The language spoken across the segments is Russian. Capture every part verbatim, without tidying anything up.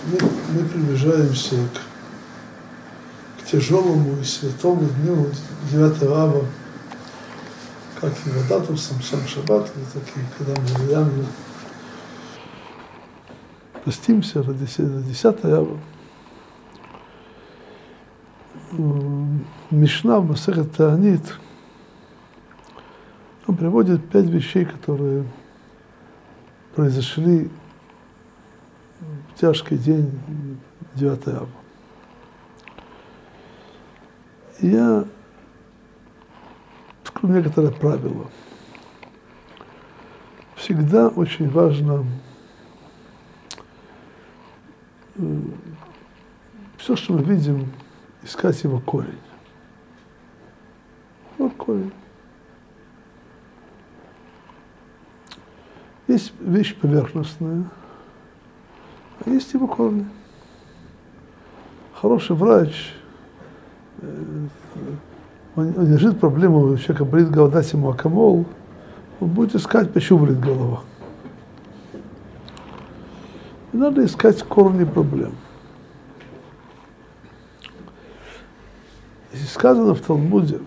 мы, мы приближаемся к, к тяжелому и святому дню девятого ава, как и Вадату, сам, сам Шаббат, такие, когда мы реально постимся ради десятого ава. Мишна в Масехет Таанит, он приводит пять вещей, которые произошли в тяжкий день девятого ава. И я скажу некоторое правило. Всегда очень важно все, что мы видим, искать его корень. Вот корень. Есть вещь поверхностная, а есть его корни. Хороший врач, он, он не решит проблему, у человека болит голова, дать ему акамол, он будет искать, почему болит голова. И надо искать корни проблем. Здесь сказано в Талмуде,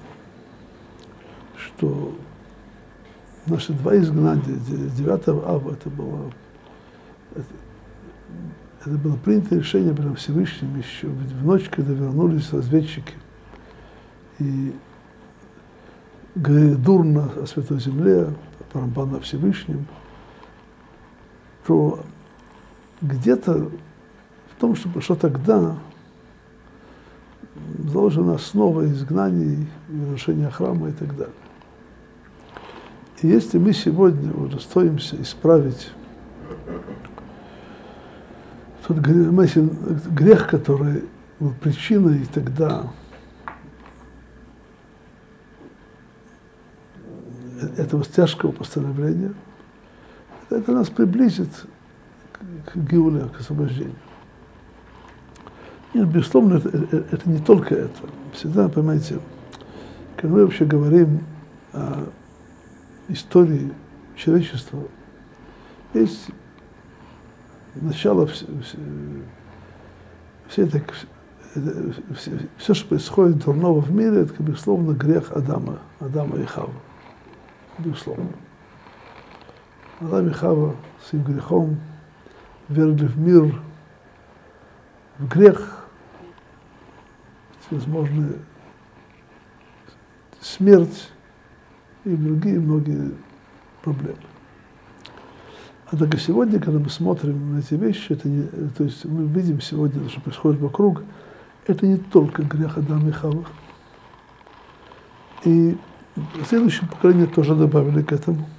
что наши два изгнания девятого ава, это было, это, это было принято решение прямо Всевышним еще в ночь, когда вернулись разведчики и говорили дурно о Святой Земле, о Рамбану, о Всевышнем, то где-то в том, что, что тогда заложена основа изгнаний, разрушения храма и так далее. И если мы сегодня удостоимся исправить тот грех, который был причиной тогда этого тяжкого постановления, это нас приблизит к геуле, к освобождению. Нет, безусловно, это, это, это не только это. Всегда, понимаете, когда мы вообще говорим о истории человечества, есть начало все, все, все, это, все, все, что происходит дурного в мире, это, безусловно, грех Адама, Адама и Хавы. Безусловно. Адам и Хава своим грехом верили в мир, в грех, возможно, смерть и другие многие проблемы. Однако сегодня, когда мы смотрим на эти вещи, это не, то есть мы видим сегодня, что происходит вокруг, это не только грех Адама и Хавы. И следующее поколение тоже добавили к этому.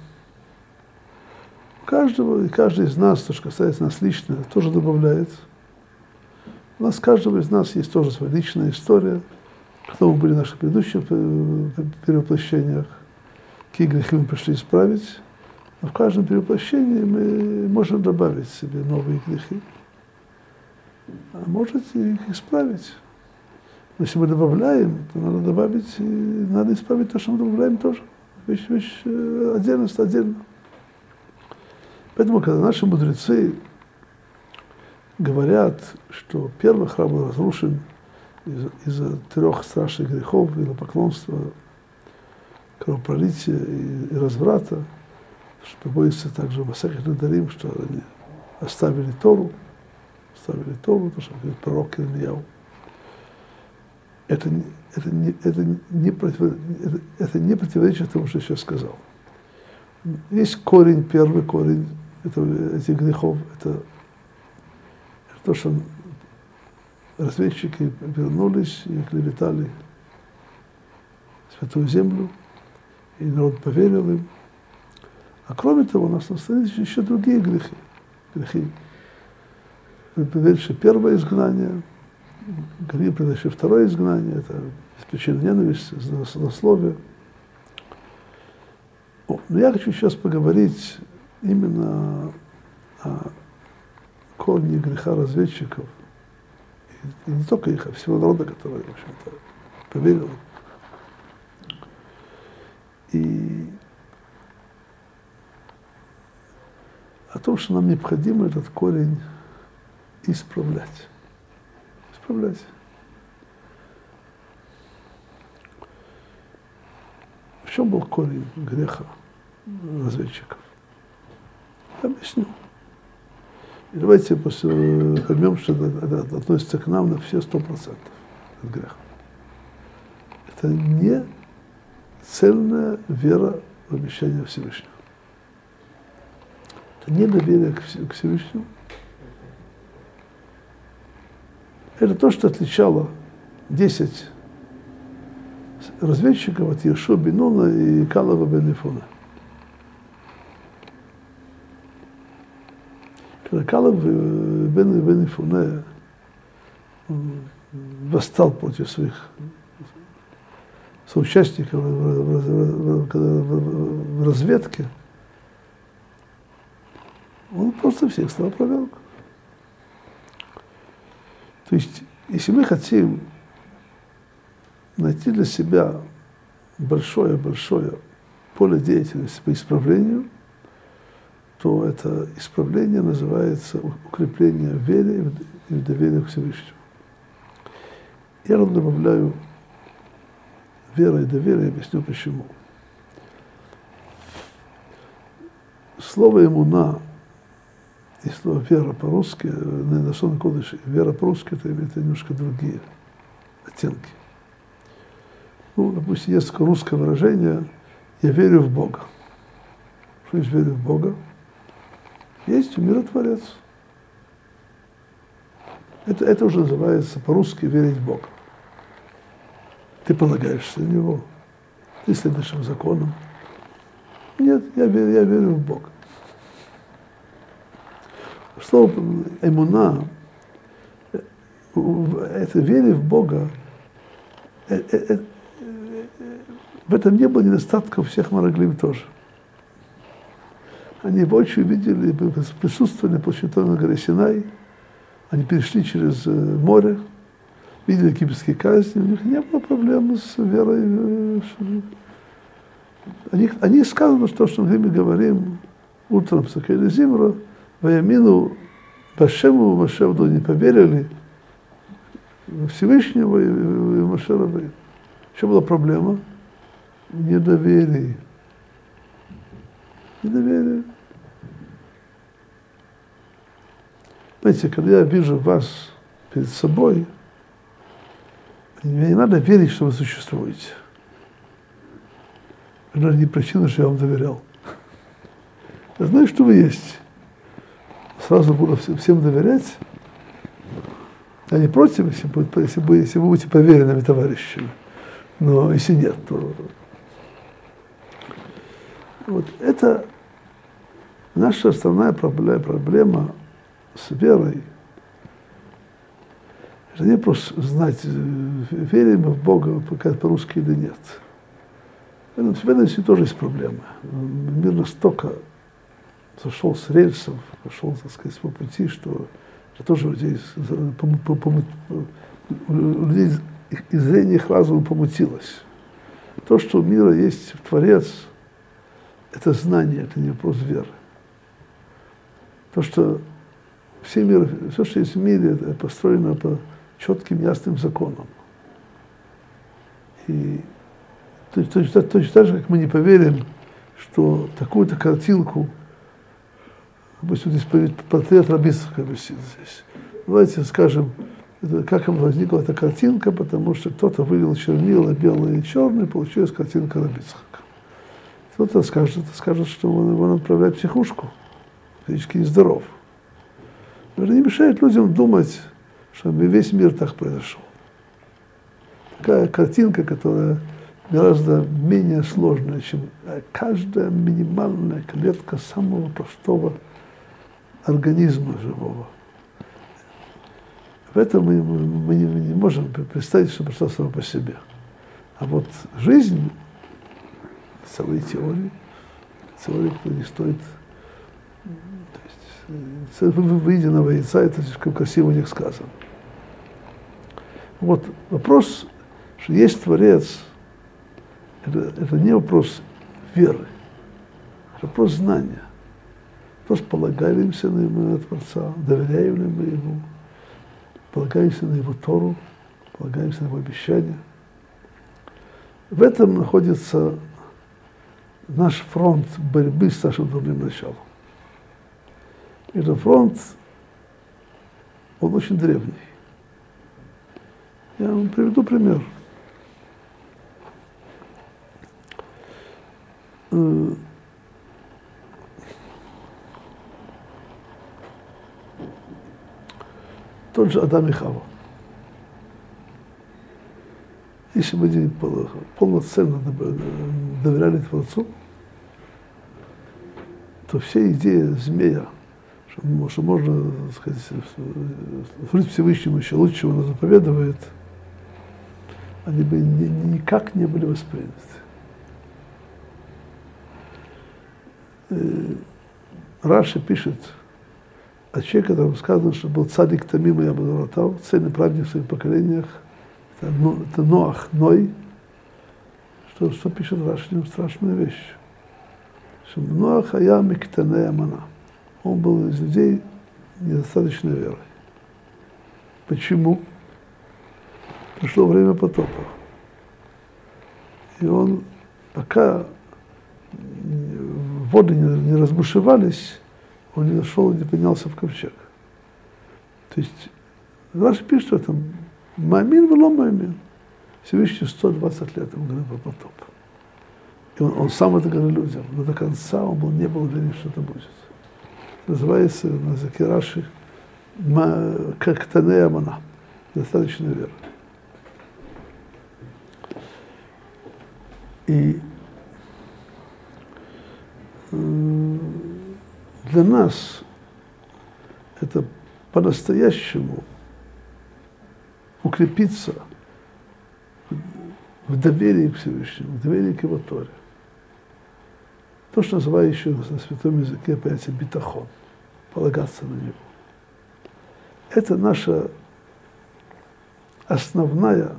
У каждого, и каждый из нас, то, что касается нас лично, тоже добавляет. У нас, каждого из нас есть тоже своя личная история, кто мы были в наших предыдущих перевоплощениях, какие грехи мы пришли исправить. Но в каждом перевоплощении мы можем добавить себе новые грехи, а можете их исправить. Но если мы добавляем, то надо добавить, и надо исправить то, что мы добавляем тоже. Вещь, вещь отдельность отдельно. Поэтому, когда наши мудрецы говорят, что первый храм был разрушен из- из-за трех страшных грехов, идолопоклонства, кровопролития и, и разврата, что приводится также в Масехет Недарим, что они оставили Тору, оставили Тору, то, что говорит пророк Ирмияу. Это, не- это, не, это, не против, это, это не противоречит тому, что я сейчас сказал. Есть корень, первый корень этого, этих грехов, это, это то, что разведчики вернулись и клеветали Святую Землю, и народ поверил им. А кроме того, у нас остались еще другие грехи. Грехи, предыдущее первое изгнание, грехи, предыдущее второе изгнание, это причина ненависти, злословия. Но я хочу сейчас поговорить именно о корне греха разведчиков. И не только их, а всего народа, который, в общем-то, поверил. И о том, что нам необходимо этот корень исправлять. Исправлять. В чем был корень греха разведчиков? Объясню. И давайте поймем, что это относится к нам на все сто процентов от греха. Это не цельная вера в обещание Всевышнего. Это не доверие к Всевышнему. Это то, что отличало десять разведчиков от Йошуа бен Нуна и Калева бен Йефуне. Когда Калев бен Йефуне восстал против своих соучастников в разведке, он просто всех стал проверкой. То есть, если мы хотим найти для себя большое-большое поле деятельности по исправлению, то это исправление называется укрепление в вере и в доверии к Всевышнему. Я добавляю вера и доверие, объясню почему. Слово «эмуна» и слово «вера» по-русски, на Лашон Кодеш, вера по-русски, это имеет немножко другие оттенки. Ну, допустим, есть русское выражение «я верю в Бога». Что есть верю в Бога? Есть миротворец. Это, это уже называется по-русски верить в Бога. Ты полагаешься на Него, ты следуешь его законам. Нет, я верю, я верю в Бога. Слово «эмуна», это вере в Бога, это, это, в этом не было недостатков всех мараглим тоже. Они воочию видели, присутствовали на площади на горе Синай, они перешли через море, видели египетские казни, у них не было проблем с верой. О них, о них сказано, что, что мы говорим утром с Акели Зимра, Ваямину Башему Машевду не поверили Всевышнего и Моше Рабейну. Что была проблема? Недоверие. Недоверие. Знаете, когда я вижу вас перед собой, мне не надо верить, что вы существуете. Это не причина, что я вам доверял. Я знаю, что вы есть. Сразу буду всем доверять. Я не против, если, будет, если, вы, если вы будете поверенными товарищами. Но если нет, то... Вот это наша основная проблема с верой. Это не просто знать, верим мы в Бога по-русски или нет. В этом тоже есть проблема. Мир настолько сошел с рельсов, пошел, так сказать, по пути, что это тоже у людей, у людей и зрение их разума помутилось. То, что у мира есть Творец, это знание, это не вопрос веры. То, что все, мир, все, что есть в мире, это построено по четким, ясным законам. И точно, точно, точно так же, как мы не поверим, что такую-то картинку, допустим, здесь портрет Раби Ицхака висит здесь. Давайте скажем, это, как возникла эта картинка, потому что кто-то вылил чернила белые и черные, получилась картинка Раби Ицхака. Кто-то скажет, скажет, что он его направляет в психушку, физически нездоров. Но это не мешает людям думать, что весь мир так произошел. Такая картинка, которая гораздо менее сложная, чем каждая минимальная клетка самого простого организма живого. В этом мы, мы, мы, не, мы не можем представить, что прошло само по себе. А вот жизнь, целые теории, теории, которые не стоит... То есть, выеденного яйца, это слишком красиво у них сказано. Вот вопрос, что есть Творец, это, это не вопрос веры, это вопрос знания. просто полагаемся на Его Творца, доверяем ли мы Ему, полагаемся на Его Тору, полагаемся на Его обещания. В этом находится наш фронт борьбы с нашим дурным началом. И этот фронт, он очень древний. Я вам приведу пример. Тот же Адам и Хава. Если бы они полноценно доверяли Творцу, то все идеи змея, что, что можно, так сказать, служить Всевышнему еще лучше, чем он заповедует, они бы ни, никак не были восприняты. Раши пишет о человеке, которому сказано, что был цадик тамим и абадуратав, цельный праведник в своих поколениях, это, это Ноах, Ной, что, что пишет Раши, страшная вещь. Что Ноах ая миктане амана. Он был из людей недостаточной верой. Почему? Пришло время потопа. И он, пока воды не, не разбушевались, он не зашел и не поднялся в ковчег. То есть Раши пишет, что там мамин вело мамин. Всевышний сто двадцать лет ему говорил про потоп. И он, он сам это говорил людям, но до конца он был, не был уверен, что это будет. Называется на языке Раши как Танея Мана, достаточно вера. И для нас это по-настоящему укрепиться в доверии к Всевышнему, в доверии к Его Торе. То, что называют еще на святом языке понятие битахон, полагаться на Него. Это наша основная,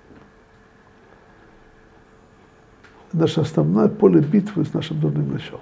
наше основное поле битвы с нашим дурным началом.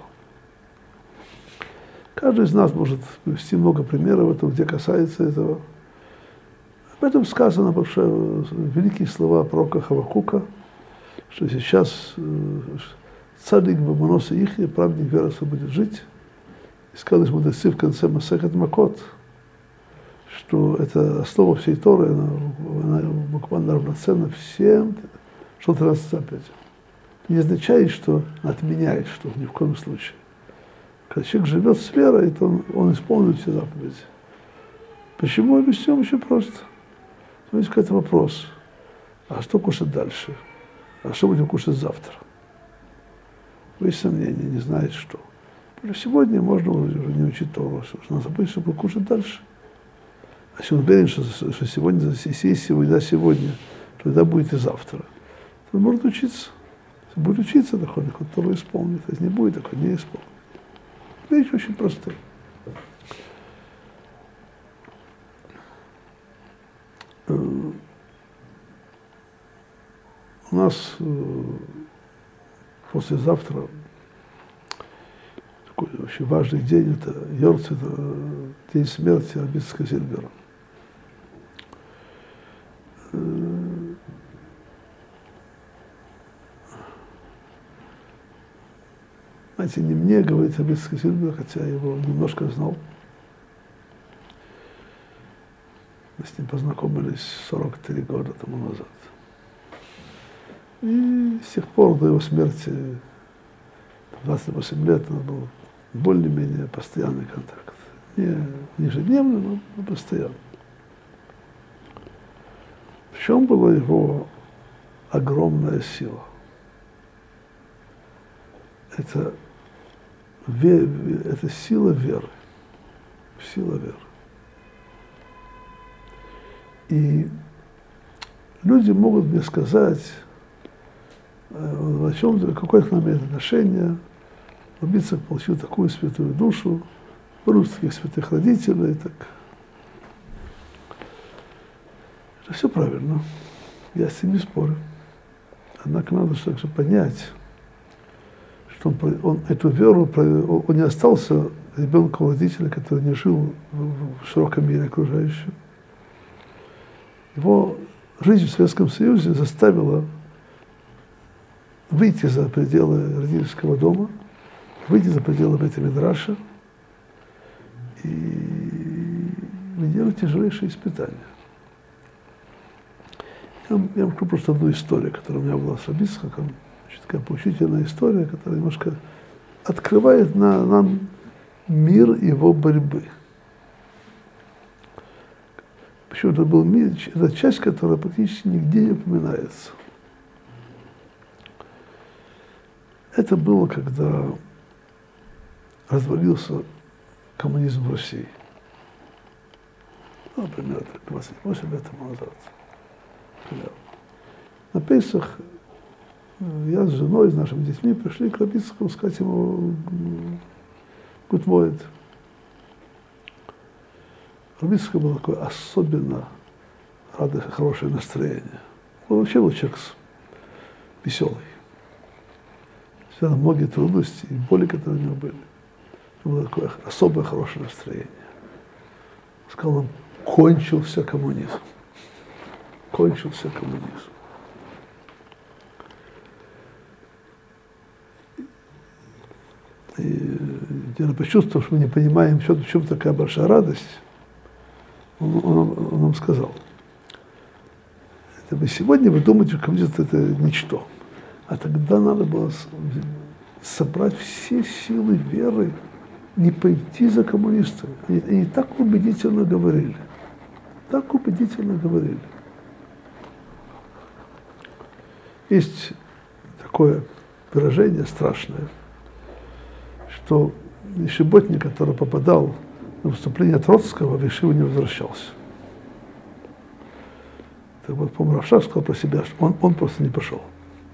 Каждый из нас может привести много примеров этого, где касается этого. Об этом сказано большое, великие слова пророка Хавакука, что сейчас цадик бамоноса ихе, праведник веры будет жить. И сказали мудрецы в конце Масехет Макот, что это основа всей Торы, она, она буквально равноценна всем, что тринадцать заповедей. Не означает, что отменяет, что ни в коем случае. Когда человек живет с верой, то он, он исполнит все заповеди. Почему? Объясню очень просто. Есть какой-то вопрос. А что кушать дальше? А что будем кушать завтра? Есть сомнения, не знаете что. Сегодня можно уже не учить Тору, что надо забыть, чтобы кушать дальше. А если он уверен, что, что сегодня, если есть сегодня, да, сегодня, то тогда будет и завтра. То он может учиться. Если будет учиться, то он Тору исполнит. Если не будет, так он не исполнит. Вещь очень простая. У нас послезавтра такой очень важный день, это Йорцит, день смерти Рабицкого Зильбера. Знаете, не мне говорить Рабицкого Зильбера, хотя я его немножко знал. Мы с ним познакомились сорок три года тому назад. И с тех пор до его смерти, двадцать восемь лет, у нас был более-менее постоянный контакт. Не ежедневно, но, но постоянно. В чем была его огромная сила? Это, это сила веры. Сила веры. И люди могут мне сказать, о чем, какое к нам имеет отношение. Рабицак получил такую святую душу, русских святых родителей. Так. Это все правильно. Я с этим не спорю. Однако надо также понять, что он, он эту веру, он не остался ребенка у родителя, который не жил в широком мире окружающем. Его жизнь в Советском Союзе заставила выйти за пределы родительского дома, выйти за пределы бейт-мидраша и делать тяжелейшие испытания. Я вам, я вам скажу просто одну историю, которая у меня была с Раби Ицхаком, такая поучительная история, которая немножко открывает на, нам мир его борьбы. Почему это был мир, это часть, которая практически нигде не упоминается. Это было, когда развалился коммунизм в России. Ну, например, двадцать восемь лет тому назад. На Пейсах я с женой, с нашими детьми пришли к Раби Ицхаку сказать ему Good Moed. Раби Ицхак было такое особенно радостное, хорошее настроение. Он вообще был человек веселый. Несмотря на многие трудности и боли, которые у него были, было такое особое хорошее настроение. Он сказал нам, кончился коммунизм. Кончился коммунизм. И я почувствовал, что мы не понимаем, в чем такая большая радость, он, он, он нам сказал, это вы сегодня вы думаете, что коммунизм это ничто. А тогда надо было собрать все силы веры, не пойти за коммунистами. Они, они так убедительно говорили. Так убедительно говорили. Есть такое выражение страшное, что ешеботник, который попадал на выступление Троцкого, в Ешиву не возвращался. Так вот, по-моему, Равшах сказал про себя, что он, он просто не пошел.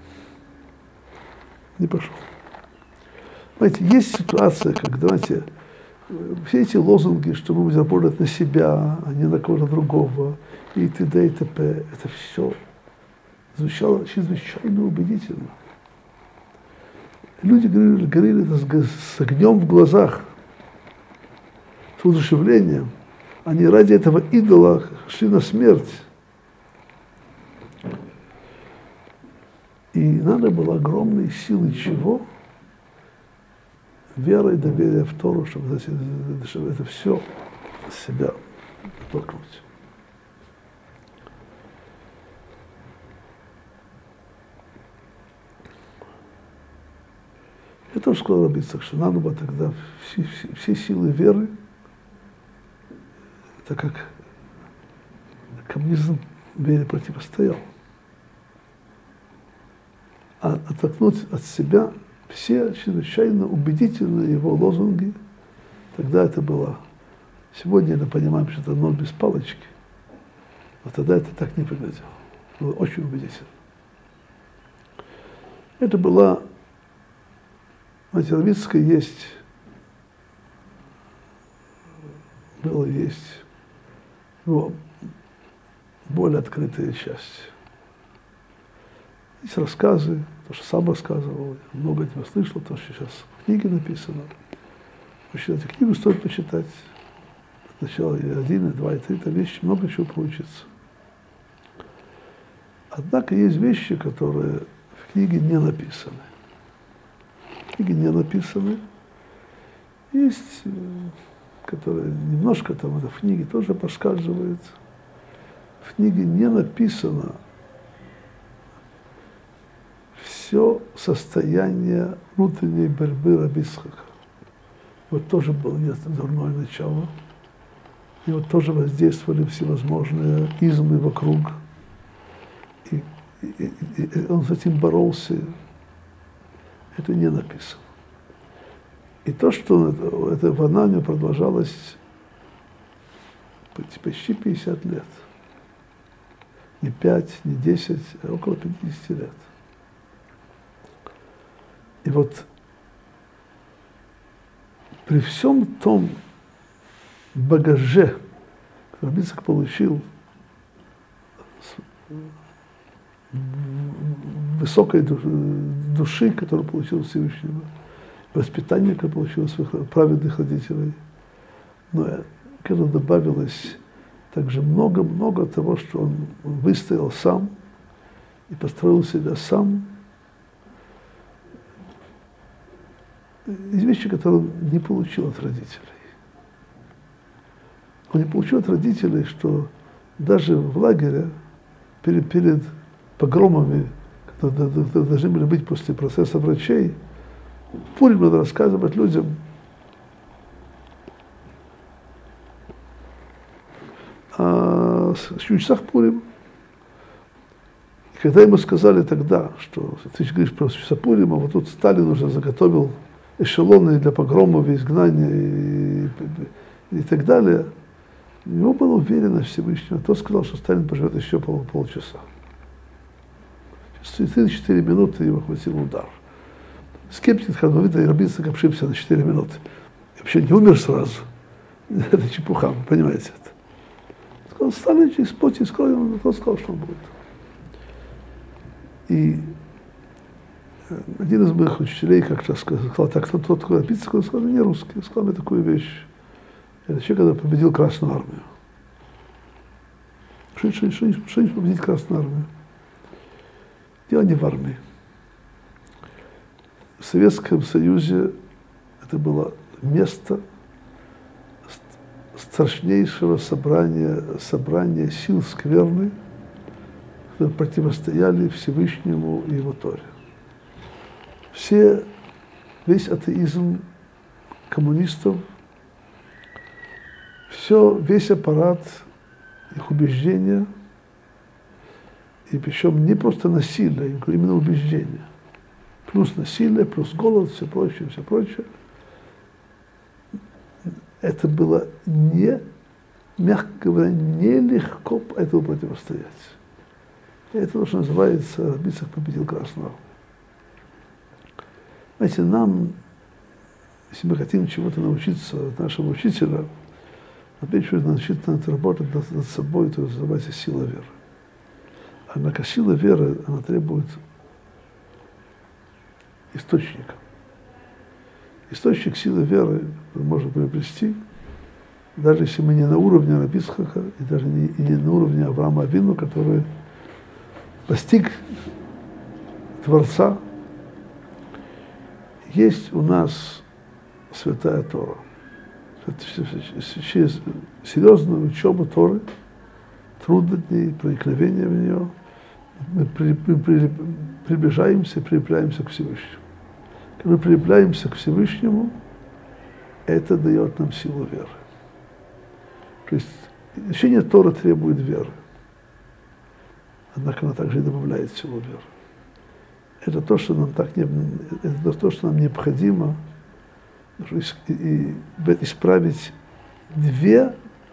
Не пошел. Знаете, есть ситуация, как, давайте, все эти лозунги, что мы будем работать на себя, а не на кого-то другого, и т.д. и т.п., это все звучало чрезвычайно убедительно. Люди говорили, говорили это с, с огнем в глазах, с удушевлением. Они ради этого идола шли на смерть. И надо было огромной силы чего? Вера и доверие в Тору, чтобы, чтобы это все с себя оттолкнуть. Я тоже сказал Раби Ицхак, что надо было тогда все, все, все силы веры, так как коммунизм вере противостоял, а оттолкнуть от себя все чрезвычайно убедительные его лозунги, тогда это было. Сегодня мы понимаем, что это ноль без палочки, но тогда это так не выглядело. Было очень убедительно. Это была, знаете, Раби Ицхака есть, было есть его более открытая часть. Есть рассказы, то, что сам рассказывал, я много этого слышал, то, что сейчас в книге написано. Вообще, эту книгу стоит почитать. Сначала и один, и два, и три, там вещи, много чего получится. Однако есть вещи, которые в книге не написаны. В книге не написаны. Есть, которые немножко там это в книге тоже подсказывает. В книге не написано все состояние внутренней борьбы Раби Ицхака. Вот тоже было дурное начало. И вот тоже воздействовали всевозможные измы вокруг. И, и, и, и он с этим боролся. Это не написано. И то, что это, это война продолжалось почти пятьдесят лет. Не пять, не десять, а около пятидесяти лет. И вот при всем том багаже, который Раби Ицхак получил, высокой души, которую получил Всевышнего, воспитание, которое получил от своих праведных родителей. Но к этому добавилось также много-много того, что он выстоял сам и построил себя сам. Есть вещи, которые он не получил от родителей. Он не получил от родителей, что даже в лагере перед, перед погромами, которые должны были быть после процесса врачей, в Пурим надо рассказывать людям о чудесах Пурим. И когда ему сказали тогда, что ты говоришь про чудеса Пурима, вот тут Сталин уже заготовил эшелоны для погромов и изгнания и, и, и так далее, у него была уверенность Всевышнего. Тот сказал, что Сталин поживет еще пол, полчаса. Через три-четыре минуты его хватил удар. Скептик Хановита и Рабица обшибся на четыре минуты. И вообще не умер сразу. Это чепуха, вы понимаете это. Сказал, Сталин через плоть и кровь, он тот сказал, что он будет. И один из моих учителей как-то сказал, так, кто тот такой Рабица, он сказал, не русский. Он сказал мне такую вещь. Это человек, который победил Красную Армию. Что нибудь победить Красную Армию? Дело не в армии. В Советском Союзе это было место страшнейшего собрания, собрания сил скверны, которые противостояли Всевышнему и его Торе. Все, весь атеизм коммунистов, все, весь аппарат их убеждения, и причем не просто насилие, а именно убеждение. Плюс насилие, плюс голод, все прочее, все прочее. Это было не, мягко говоря, нелегко этому противостоять. И это то, что называется «Рабицах победил Красную Армию». Знаете, нам, если мы хотим чего-то научиться от нашего учителя, опять же, начинать работать над, над собой, то называется сила веры. Однако сила веры, она требует источника. Источник силы веры можно приобрести, даже если мы не на уровне Раби Ицхака, и даже не, и не на уровне Авраама Авину, который постиг Творца. Есть у нас Святая Тора. Через серьезную учебу Торы, трудно дней, проникновение в нее, мы при, при, при, приближаемся, прилепляемся к Всевышнему. Когда мы прилепляемся к Всевышнему, это дает нам силу веры. То есть изучение Торы требует веры, однако она также и добавляет силу веры. Это то, что нам так не, это то, что нам необходимо, и, и исправить две,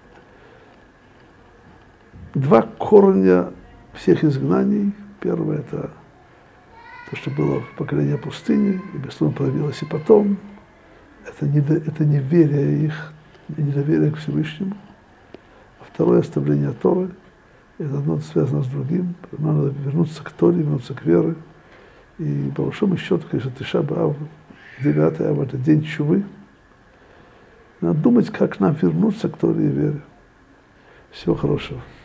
два корня всех изгнаний. Первое – это то, что было в поколении пустыни, и безусловно проявилось и потом. Это, не, это неверие их, и недоверие к Всевышнему. А второе – оставление Торы. Это одно связано с другим. Надо вернуться к Торе, вернуться к вере. И по большому счету, конечно, Тиша б'Ав, девятый ав, это день Тшувы. Надо думать, как нам вернуться к Торе и вере. Всего хорошего.